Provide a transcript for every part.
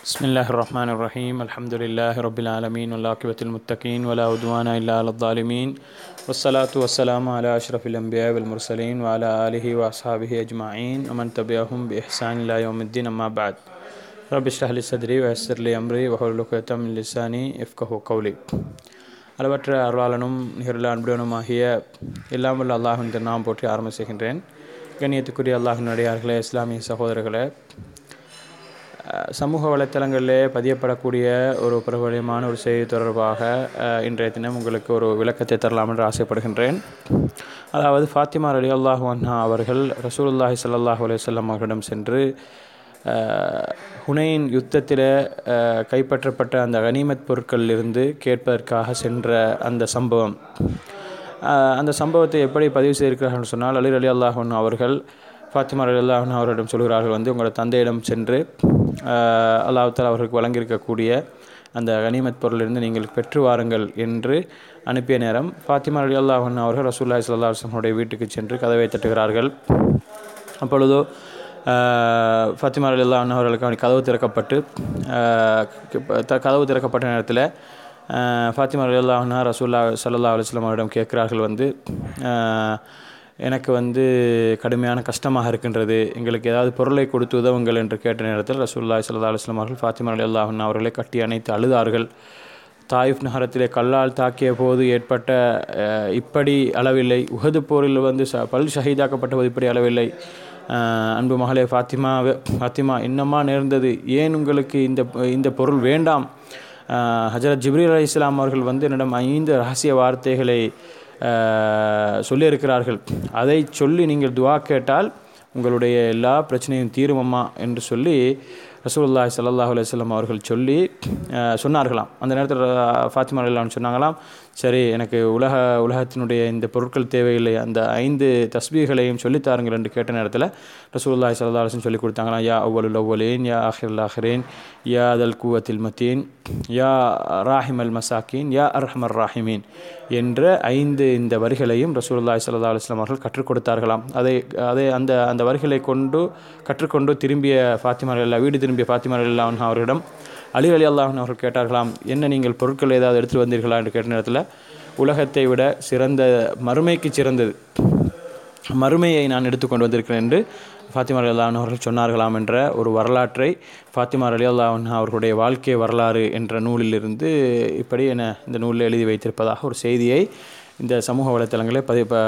பிஸ்மில்லாஹிர் ரஹ்மானிர் ரஹீம். அல்ஹம்துலில்லாஹி ரப்பில் ஆலமீன் வல் முத்தகீன் வலா உத்வான இல்லா அலல் ஸாலிமீன் வஸ்ஸலாத்து வஸ்ஸலாமு அலா அஷ்ரஃபில் அன்பியா வல் முர்சலீன் வ அலா ஆலிஹி வ அஸ்ஹாபிஹி அஜ்மஈன் வ மன் தபிஅஹும் பி இஹ்சான் இலா யௌமித்தீன். அம்மா பஅத். ரப்பி இஷ்ரஹ் லி ஸத்ரி வ யஸ்ஸிர் லி அம்ரி வஹ்லுல் உக்தம் மின் லிஸானி யஃப்கஹு கௌலி. அளவற்ற அருளாளனும் நிகரில்லா அன்புடனுமாகிய எல்லாம் வல்ல அல்லாஹ்வின் திருநாமம் போற்றி ஆரம்பம் செய்கின்றேன். கண்ணியத்துக்குரிய அல்லாஹ்வின் அடியார்களே, இஸ்லாமிய சகோதரர்களே, சமூக வலைத்தளங்களிலே பதியப்படக்கூடிய ஒரு பிரபலமான ஒரு செய்தி தொடர்பாக இன்றைய தினம் உங்களுக்கு ஒரு விளக்கத்தை தரலாம் என்று ஆசைப்படுகின்றேன். அதாவது, ஃபாத்திமா ரலியல்லாஹு அன்ஹா அவர்கள் ரசூலுல்லாஹி ஸல்லல்லாஹு அலைஹி வஸல்லம் அவர்களிடம் சென்று ஹுனைன் யுத்தத்தில் கைப்பற்றப்பட்ட அந்த கனிமத் பொருட்களில் இருந்து கேட்பதற்காக சென்ற அந்த சம்பவம், அந்த சம்பவத்தை எப்படி பதிவு செய்திருக்கிறார்கள் சொன்னால், அலி ரலியல்லாஹு அன்ஹு அவர்கள் ஃபாத்திமா ரலியல்லாஹு அன்ஹா அவரிடம் சொல்கிறார்கள், உங்களோட தந்தையிடம் சென்று அல்லாஹ் தஆலா அவர்களுக்கு வழங்கியிருக்கக்கூடிய அந்த கனிமத் பொருளிலிருந்து நீங்கள் பெற்று வாருங்கள் என்று அனுப்பிய நேரம், ஃபாத்திமா ரலியல்லாஹு அன்ஹா அவர்கள் ரசூலுல்லாஹி ஸல்லல்லாஹு அலைஹி வஸல்லம் வீட்டுக்கு சென்று கதவை தட்டுகிறார்கள். அப்பொழுதோ ஃபாத்திமா ரலியல்லாஹு அன்ஹா அவர்களுக்கு கதவு திறக்கப்பட்ட நேரத்தில் ஃபாத்திமா ரலியல்லாஹு அன்ஹா ரசூலுல்லாஹி ஸல்லல்லாஹு அலைஹி வஸல்லம் அவரிடம் கேட்கிறார்கள், எனக்கு கடுமையான கஷ்டமாக இருக்கின்றது, எங்களுக்கு ஏதாவது பொருளை கொடுத்து உதவுங்கள் என்று கேட்ட நேரத்தில் ரசூலுல்லாஹி ஸல்லல்லாஹு அலைஹி வஸல்லம் அவர்கள் ஃபாத்திமா ரலியல்லாஹு அன்ஹா அவர்களை கட்டி அணைத்து அழுதார்கள். தாயிஃப் நகரத்திலே கல்லால் தாக்கிய போது ஏற்பட்ட இப்படி அளவில்லை, உஹது போரில் பல் ஷஹீதாக்கப்பட்ட இப்படி அளவில்லை. அன்பு மகளே ஃபாத்திமா, என்னம்மா நேர்ந்தது? ஏன் உங்களுக்கு இந்த பொருள் வேண்டாம்? ஹஜரத் ஜிப்ரீல் அலைஹிஸ்ஸலாம் அவர்கள் என்னிடம் 5 ரகசிய வார்த்தைகளை சொல்லியிருக்கிறார்கள், அதை சொல்லி நீங்கள் துஆ கேட்டால் உங்களுடைய எல்லா பிரச்சனையும் தீருமம்மா என்று சொல்லி ரசூலுல்லாஹி ஸல்லல்லாஹு அலைஹி வஸல்லம் அவர்கள் சொன்னார்களாம். அந்த நேரத்தில் ஃபாத்திமா ரலியல்லாஹு அன்ஹா சொன்னாங்களாம், சரி, எனக்கு உலகத்தினுடைய இந்த பொருட்கள் தேவையில்லை, அந்த 5 தஸ்பீகளையும் சொல்லித்தாருங்கள் என்று கேட்ட நேரத்தில் ரசூலுல்லாஹி ஸல்லல்லாஹு அலைஹி வஸல்லம் சொல்லி கொடுத்தாங்களாம், யா அவ்வலுல் அவ்வலீன், யா ஆஹிருல் ஆஹிரீன், யா தல் குவத்தில் மத்தீன், யா ராஹிமல் மசாக்கீன், யா அர்ஹமர் ராஹிமீன் என்ற 5 இந்த வரிகளையும் ரசூலுல்லாஹி ஸல்லல்லாஹு அலைஹி வஸல்லம் அவர்கள் கற்றுக் கொடுத்தார்களாம். அதை அந்த வரிகளை கற்றுக்கொண்டு வீடு திரும்பிய ஃபாத்திமா ரலியல்லாஹு அன்ஹா அவர்களிடம் அலி ரலியல்லாஹு அன்ஹு அவர்கள் கேட்டார்களாம், என்ன நீங்கள் பொருட்கள் ஏதாவது எடுத்துகிட்டு வந்தீர்களா என்று கேட்ட நேரத்தில், உலகத்தை விட சிறந்த மறுமைக்கு சிறந்தது மறுமையை நான் எடுத்துக்கொண்டு வந்திருக்கிறேன் என்று ஃபாத்திமா ரலியல்லாஹு அன்ஹா அவர்கள் சொன்னார்களாம் என்ற ஒரு வரலாற்றை ஃபாத்திமா ரலியல்லாஹு அன்ஹா அவர்களுடைய வாழ்க்கை வரலாறு என்ற நூலிலிருந்து இப்படி இந்த நூலில் எழுதி வைத்திருப்பதாக ஒரு செய்தியை இந்த சமூக வலைத்தளங்களை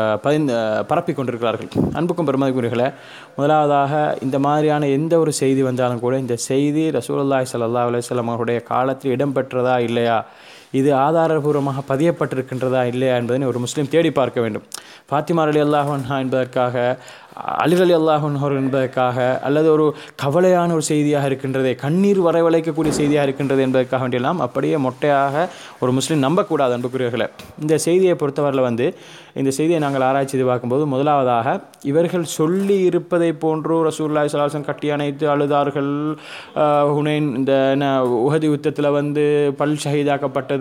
பரப்பி கொண்டிருக்கிறார்கள். அன்புக்கும் பெருமதிக்குரியவர்களே, முதலாவதாக இந்த மாதிரியான எந்த ஒரு செய்தி வந்தாலும் கூட இந்த செய்தி ரசூலுல்லாஹி ஸல்லல்லாஹு அலைஹி வஸல்லம் அவருடைய காலத்தில் இடம்பெற்றதா இல்லையா, இது ஆதாரபூர்வமாக பதியப்பட்டிருக்கின்றதா இல்லையா என்பதை ஒரு முஸ்லீம் தேடி பார்க்க வேண்டும். ஃபாத்திமா ரலியல்லாஹு அன்ஹா என்பதற்காக, அலி ரலியல்லாஹு அன்ஹு என்பதற்காக, அல்லது ஒரு கவலையான ஒரு செய்தியாக இருக்கின்றதே, கண்ணீர் வரவழைக்கக்கூடிய செய்தியாக இருக்கின்றது என்பதற்காக வேண்டியெல்லாம் அப்படியே மொட்டையாக ஒரு முஸ்லீம் நம்பக்கூடாது. அன்புக்குரியவர்களே, இந்த செய்தியை பொறுத்தவரையில் இந்த செய்தியை நாங்கள் ஆராய்ச்சி செய்து பார்க்கும்போது, முதலாவதாக இவர்கள் சொல்லி இருப்பதை போன்று ரசூலுல்லாஹி ஸல்லல்லாஹு அலைஹி வஸல்லம் கட்டி அணைத்து அழுதார்கள், ஹுனைன் இந்த உஹது யுத்தத்தில் பல் ஷஹீதாக்கப்பட்டது,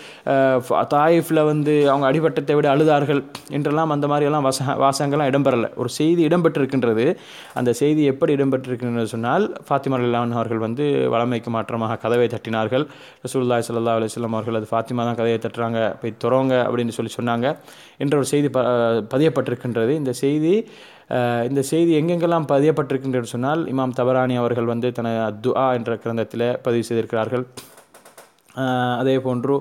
தாயிஃபில் அவங்க அடிபட்டத்தை விட அழுதார்கள் என்றெல்லாம் அந்த மாதிரியெல்லாம் வாசகங்கள்லாம் இடம்பெறலை. ஒரு செய்தி இடம்பெற்றிருக்கின்றது. அந்த செய்தி எப்படி இடம்பெற்றிருக்கின்றது சொன்னால், ஃபாத்திமா ரலியல்லாஹு அன்ஹா அவர்கள் வளமைக்கு மாற்றமாக கதவை தட்டினார்கள். ரசூலுல்லாஹி ஸல்லல்லாஹு அலைஹி வஸல்லம் அவர்கள் அது ஃபாத்திமா தான் கதவை தட்டுறாங்க, போய் திறங்க அப்படின்னு சொன்னாங்க என்ற ஒரு செய்தி பதியப்பட்டிருக்கின்றது. இந்த செய்தி எங்கெங்கெல்லாம் பதியப்பட்டிருக்கின்றது சொன்னால், இமாம் தபரானி அவர்கள் தனது துஆ என்ற கிரந்தத்தில் பதிவு செய்திருக்கிறார்கள். அதே போன்று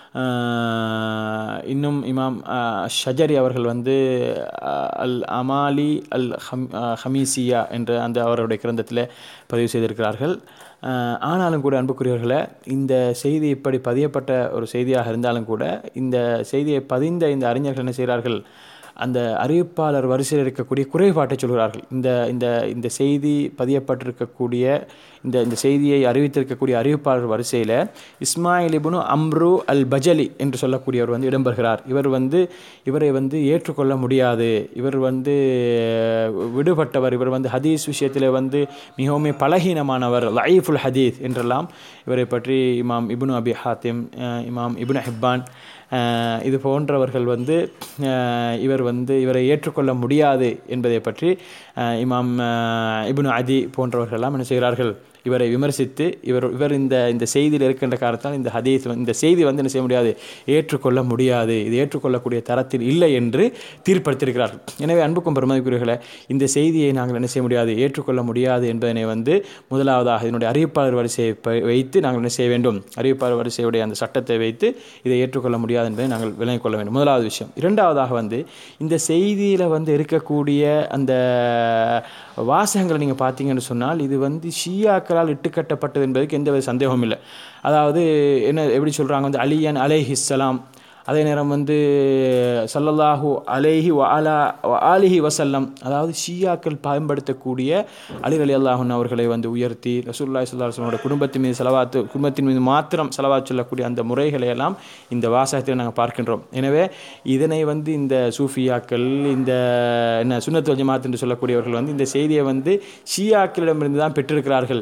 இன்னும் இமாம் ஷஜரி அவர்கள் அல் அமாலி அல் ஹமீசியா என்ற அவருடைய கிரந்தத்தில் பதிவு செய்திருக்கிறார்கள். ஆனாலும் கூட அன்புக்குரியவர்களே, இந்த செய்தி இப்படி பதியப்பட்ட ஒரு செய்தியாக இருந்தாலும் கூட இந்த செய்தியை பதிந்த இந்த அறிஞர்கள் என்ன செய்கிறார்கள், அந்த அறிவிப்பாளர் வரிசையில் இருக்கக்கூடிய குறைபாட்டை சொல்கிறார்கள். இந்த செய்தி பதியப்பட்டிருக்கக்கூடிய இந்த செய்தியை அறிவித்திருக்கக்கூடிய அறிவிப்பாளர் வரிசையில் இஸ்மாயில் இப்னு அம்ரு அல் பஜலி என்று சொல்லக்கூடியவர் இடம்பெறுகிறார். இவரை ஏற்றுக்கொள்ள முடியாது, இவர் விடுபட்டவர், இவர் ஹதீஸ் விஷயத்தில் மிகவும் பலகீனமானவர், லைஃபுல் ஹதீஸ் என்றெல்லாம் இவரை பற்றி இமாம் இப்னு அபி ஹாத்திம், இமாம் இப்னு ஹிப்பான் இது போன்றவர்கள் இவரை ஏற்றுக்கொள்ள முடியாது என்பதை பற்றி இமாம் இப்னு அதி போன்றவர்களெல்லாம் என்ன செய்கிறார்கள், இவரை விமர்சித்து இவர் இந்த செய்தியில் இருக்கின்ற காரணத்தால் இந்த ஹதீஸ் இந்த செய்தி வந்து என்ன செய்ய முடியாது, ஏற்றுக்கொள்ள முடியாது, இது ஏற்றுக்கொள்ளக்கூடிய தரத்தில் இல்லை என்று தீர்ப்பளித்திருக்கிறார்கள். எனவே அன்புக்கும் பெருமதிக்குரியவர்களே, இந்த செய்தியை நாங்கள் என்ன செய்ய முடியாது, ஏற்றுக்கொள்ள முடியாது என்பதனை வந்து முதலாவதாக இதனுடைய அறிவிப்பாளர் வரிசையை வைத்து நாங்கள் என்ன செய்ய வேண்டும், அறிவிப்பாளர் வரிசையுடைய அந்த சட்டத்தை வைத்து இதை ஏற்றுக்கொள்ள முடியாது என்பதை நாங்கள் விளங்கிக் கொள்ள வேண்டும். முதலாவது விஷயம். இரண்டாவதாக வந்து இந்த செய்தியில் வந்து இருக்கக்கூடிய அந்த வாசகங்களை நீங்கள் பார்த்தீங்கன்னு சொன்னால் இது வந்து ஷியாக்களால் இட்டுக்கட்டப்பட்டது என்பதற்கு எந்த சந்தேகமும் இல்லை. அதாவது என்ன எப்படி சொல்கிறாங்க வந்து அலியன் அலைஹிஸ்ஸலாம், அதே நேரம் வந்து ஸல்லல்லாஹு அலைஹி ஆலிஹி வஸல்லம், அதாவது ஷியாக்கள் பயன்படுத்தக்கூடிய அலி ரலியல்லாஹு அன்ஹு அவர்களை வந்து உயர்த்தி ரசூலுல்லாஹி ஸல்லல்லாஹு அலைஹி வஸல்லம் குடும்பத்தின் மீது ஸலவாத், குடும்பத்தின் மீது மாத்திரம் ஸலவாத் சொல்லக்கூடிய அந்த முறைகளை எல்லாம் இந்த வாசகத்தில் நாங்கள் பார்க்கின்றோம். எனவே இதனை வந்து இந்த சூஃபியாக்கள், இந்த என்ன சுன்னத் வல் ஜமாத் என்று சொல்லக்கூடியவர்கள் வந்து இந்த செய்தியை வந்து ஷியாக்களிடமிருந்து தான் பெற்றிருக்கிறார்கள்.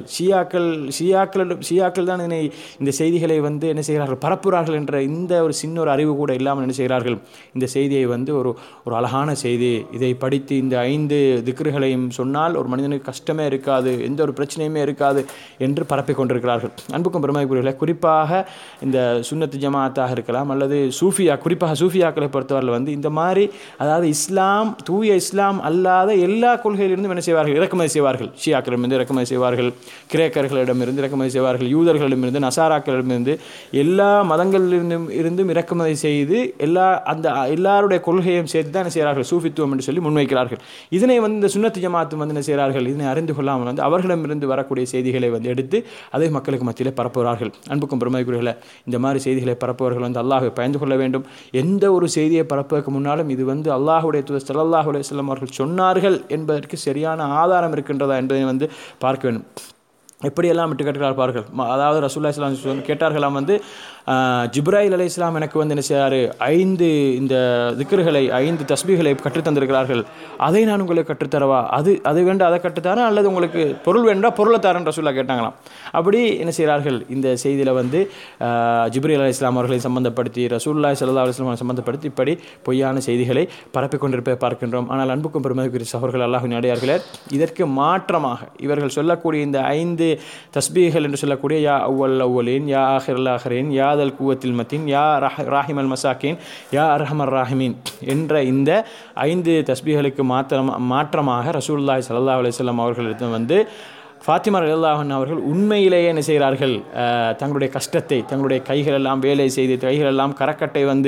ஷியாக்கள் தான் இந்த செய்திகளை வந்து என்ன செய்கிறார்கள், பரப்புகிறார்கள் என்ற இந்த ஒரு சின்ன ஒரு அறிவு கூட இல்லாமல் என்ன செய்கிறார்கள், இந்த செய்தியை வந்து ஒரு அழகான செய்தி, இதை படித்து இந்த 5 திக்ருகளையும் சொன்னால் ஒரு மனிதனுக்கு கஷ்டமே இருக்காது, எந்த ஒரு பிரச்சனையுமே இருக்காது என்று பரப்பிக் கொண்டிருக்கிறார்கள். அன்புக்கும் பெருமதிக்குரியவர்களே, குறிப்பாக இந்த சுன்னத் ஜமாத்தாக இருக்கலாம் அல்லது குறிப்பாக சூஃபியாக்களை பொறுத்தவரையில் வந்து இந்த மாதிரி அதாவது இஸ்லாம், தூய இஸ்லாம் அல்லாத எல்லா கொள்கையிலிருந்தும் என்ன செய்வார்கள், இறக்குமதி செய்வார்கள். ஷியாக்களிடமிருந்து இறக்குமதி செய்வார்கள், கிரேக்கர்களிடமிருந்து இறக்குமதி செய்வார்கள், யூதர்களிடமிருந்து, நசாராக்களிடமிருந்து, எல்லா மதங்களிலிருந்தும் இறக்குமதி செய்து எல்லாருடைய கொள்கையும் சேர்த்து தான் என்ன செய்கிறார்கள், சூஃபித்துவம் என்று சொல்லி முன்வைக்கிறார்கள். இதனை வந்து இந்த சுன்னத் ஜமாத்து வந்து என்ன செய்கிறார்கள், இதனை அறிந்து கொள்ளாமல் வந்து அவர்களிடமிருந்து வரக்கூடிய செய்திகளை வந்து எடுத்து அதை மக்களுக்கு மத்தியிலே பரப்புகிறார்கள். அன்புக்கும் பெருமதிக்குரியவர்களே, இந்த மாதிரி செய்திகளை பரப்புவர்கள் வந்து அல்லாஹ்வை பயந்து கொள்ள வேண்டும். எந்த ஒரு செய்தியை பரப்புவதற்கு முன்னாலும் இது வந்து அல்லாஹ்வுடைய தூதர் ஸல்லல்லாஹு அலைஹி வஸல்லம் அவர்கள் சொன்னார்கள் என்பதற்கு சரியான ஆதாரம் இருக்கின்றதா என்பதை வந்து பார்க்க வேண்டும். எப்படியெல்லாம் விட்டு கேட்கிறார் பாருங்கள். அதாவது ரசூலுல்லாஹி ஸல்லல்லாஹு அலைஹி வஸல்லம் கேட்டார்களாம் வந்து ஜிப்ராயில் அலைஹிஸ்ஸலாம் எனக்கு வந்து என்ன செய்யாரு 5 இந்த திக்ருகளை 5 தஸ்பீகளை கற்றுத்தந்திருக்கிறார்கள், அதை நான் உங்களுக்கு கற்றுத்தரவா, அது வேண்டாம் அதை கற்றுத்தரேன், அல்லது உங்களுக்கு பொருள் வேண்டாம் பொருளை தரேன் ரசூலுல்லாஹ் கேட்டாங்களாம். அப்படி என்ன செய்கிறார்கள், இந்த செய்தியில் வந்து ஜிப்ரீல் அலைஹிஸ்ஸலாம் அவர்களை சம்பந்தப்படுத்தி ரசூலுல்லாஹி ஸல்லல்லாஹு அலைஹி வஸல்லம் சம்பந்தப்படுத்தி இப்படி பொய்யான செய்திகளை பரப்பிக் கொண்டிருப்பதை பார்க்கின்றோம். ஆனால் அன்புக்கும் பெருமதிக்குரிய சகோதரர்கள், அல்லாஹ்வின் அடியார்களே, இதற்கு மாற்றமாக இவர்கள் சொல்லக்கூடிய இந்த 5 தஸ்பீகள் என்று சொல்லக்கூடிய யா அவ்வல் அவ்வலீன், யா ஆஹிருல் ஆஹிரீன், யா தல் குவத்தில் மத்தீன், யா ராஹிமல் மசாக்கீன், யா அர்ஹமர் ராஹிமீன் என்ற இந்த 5 தஸ்பீகளுக்கு மாற்றமாக ரசூலுல்லாஹி ஸல்லல்லாஹு அலைஹி வஸல்லம் அவர்களிடம் வந்து ஃபாத்திமா ரலியல்லாஹு அன்ஹா அவர்கள் உண்மையிலேயே என்ன செய்கிறார்கள், தங்களுடைய கஷ்டத்தை, தங்களுடைய கைகளெல்லாம் வேலை செய்து கைகளெல்லாம் கரக்கட்டை வந்து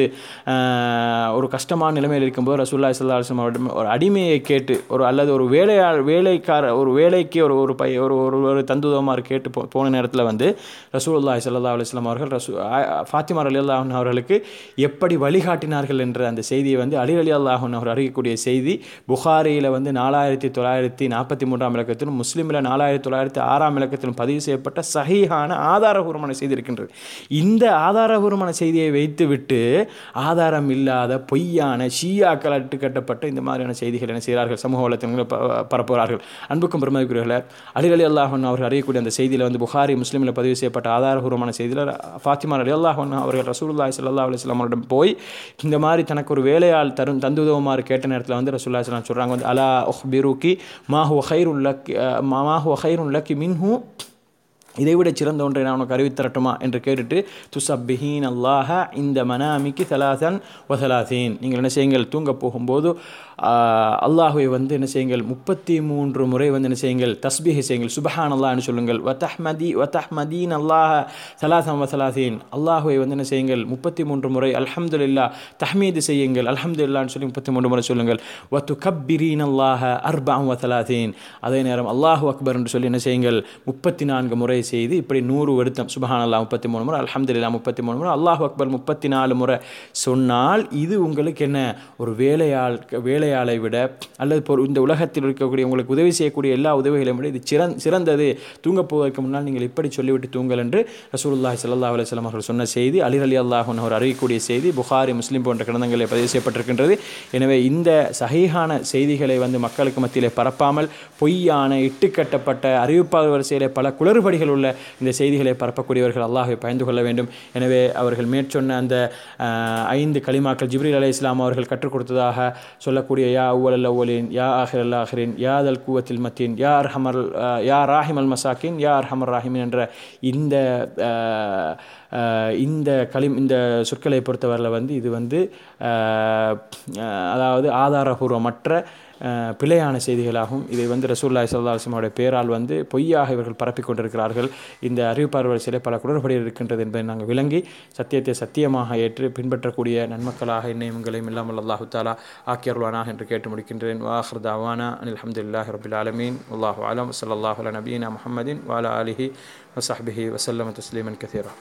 ஒரு கஷ்டமான நிலைமையில் இருக்கும்போது ரசூலுல்லாஹி ஸல்லல்லாஹு அலைஹி வஸல்லம் ஒரு அடிமையை கேட்டு அல்லது ஒரு வேலைக்கு ஒரு தந்துதமாறு கேட்டு போன நேரத்தில் வந்து ரசூலுல்லாஹி ஸல்லல்லாஹு அலைஹி வஸல்லம் அவர்கள் ஃபாத்திமா ரலியல்லாஹு அன்ஹா அவர்களுக்கு எப்படி வழிகாட்டினார்கள் என்ற அந்த செய்தியை வந்து அலி ரலியல்லாஹு அன்ஹு அவர் அறிவிக்கக்கூடிய செய்தி புகாரியில் வந்து 4943 இலக்கத்திலும், முஸ்லிமில் 4906 இலக்கத்திலும் பதிவு செய்யப்பட்ட சஹீஹான ஆதாரபூர்வமான செய்தி இருக்கின்றது. இந்த ஆதாரபூர்வமான செய்தியை வைத்துவிட்டு ஆதாரம் இல்லாத பொய்யான ஷியாக்களால் கட்டப்பட்ட இந்த மாதிரியான செய்திகள் என்ன செய்கிறார்கள், சமூக வலைத்தளங்களில் பரப்புகிறார்கள். அன்புக்கும் பெருமதிக்குரியவர்களே, அலி ரலியல்லாஹு அன்ஹு அவர்கள் அறியக்கூடிய அந்த செய்தியில் வந்து புகாரி, முஸ்லிமில் பதிவு செய்யப்பட்ட ஆதாரபூர்வமான செய்தியில் ஃபாத்திமா ரலியல்லாஹு அன்ஹா அவர்கள் ரசூலுல்லாஹி ஸல்லல்லாஹு அலைஹி வஸல்லம் அவரிடம் போய் இந்த மாதிரி தனக்கு ஒரு வேலையால் தந்துதவுமாறு கேட்ட நேரத்தில் வந்து ரசூலுல்லாஹி ஸல்லல்லாஹு அலைஹி வஸல்லம் சொல்கிறாங்க வந்து அலா உஹ்பிருகி மா ஹுவ கைருன் லக்கி மின்ஹு, இதைவிட சிறந்த ஒன்றை நான் உனக்கு அறிவித்தரட்டுமா என்று கேட்டுட்டு துசப்பிஹீன் அல்லாஹ இந்த மனாமிக்கு சலாசன் வசலாசீன், நீங்கள் என்ன செய்யுங்கள், தூங்க போகும்போது அல்லாஹுவை வந்து என்ன செய்யுங்கள் 33 முறை வந்து என்ன செய்யுங்கள், தஸ்பீஹ் செய்யுங்கள், சுபஹான் அல்லாஹ்னு சொல்லுங்கள், வதஹ்மதீன் அல்லாஹ சலாசன் வசலாசீன், அல்லாஹுவை வந்து என்ன செய்யுங்கள் 33 முறை, அல்ஹம்துலில்லாஹ் தஹ்மீது செய்யுங்கள், அல்ஹம்துலில்லாஹ்னு சொல்லி 33 முறை சொல்லுங்கள், வதுகப்பிரீன் அல்லாஹ அர்பஅன் வசலாசீன், அதே நேரம் அல்லாஹு அக்பர் என்று சொல்லி என்ன செய்யுங்கள் 34 முறை செய்து இப்படி 100 வருத்தம், சுபஹானல்லாஹ் 33 முறை, அல்ஹம்துலில்லாஹ் 33 முறை, அல்லாஹு அக்பர் 34 முறை சொன்னால் இது உங்களுக்கு என்ன, ஒரு வேலையாளை விட அல்லது இந்த உலகத்தில் இருக்கக்கூடிய உங்களுக்கு உதவி செய்யக்கூடிய எல்லா உதவிகளையும் விட இது சிறந்தது, தூங்கப் போவதற்கு முன்னால் நீங்கள் இப்படி சொல்லிவிட்டு தூங்கல் என்று ரசூலுல்லாஹி ஸல்லல்லாஹு அலைஹி வஸல்லம் அவர்கள் சொன்ன செய்தி அலி ரலியல்லாஹு அன்ஹு அவர் அறிவிக்கக்கூடிய செய்தி புகாரி, முஸ்லிம் போன்ற கிரந்தங்களில் பதிவு செய்யப்பட்டிருக்கின்றது. எனவே இந்த சஹீஹான செய்திகளை வந்து மக்களுக்கு மத்தியிலே பரப்பாமல் பொய்யான இட்டுக்கட்டப்பட்ட அறிவிப்பாளர் வரிசையிலே பல குளறுபடிகள் உள்ள இந்த செய்திகளை பரப்பக்கூடியவர்கள் அல்லாஹ்வை பயந்து கொள்ள வேண்டும். எனவே அவர்கள் மேற்சொன்ன அந்த 5 கலிமாக்கள் ஜிப்ரீல் அலைஹிஸ்ஸலாம் அவர்கள் கற்றுக் கொடுத்ததாக சொல்லக்கூடிய யா அவ்வல் அவ்வலின், யா ஆஹிரல் ஆஹிரின், யா தல் குவத்தில் மத்தீன், யா ராஹிமல் மசாக்கின், யா அர்ஹமர் ராஹிமின் என்ற இந்த சொற்களை பொறுத்தவரையில் இது அதாவது ஆதாரபூர்வமற்ற பிழையான செய்திகளாகும். இதை ரசூலுல்லாஹி ஸல்லல்லாஹு அலைஹி வஸல்லம் பேரால் பொய்யாக இவர்கள் பரப்பிக் கொண்டிருக்கிறார்கள். இந்த அறிவிப்பாளர்கள் சில பல குளறுபடிகள் இருக்கின்றது என்பதை நாங்கள் விளங்கி சத்தியத்தை சத்தியமாக ஏற்று பின்பற்றக்கூடிய நன்மக்களாக என்னையும் உங்களையும் இல்லாமல் அல்லாஹு தஆலா ஆக்கியருள்வானாக என்று கேட்டு முடிக்கின்றேன். வாஹிர் தஅவானா அனில் ஹம்துலில்லாஹி ரப்பில் ஆலமீன். வல்லாஹு அலம். ஸல்லல்லாஹு அலா நபியினா முஹம்மதின் வ அலா ஆலிஹி வ ஸஹ்பிஹி வ ஸல்லம தஸ்லீமன் கஸீரா.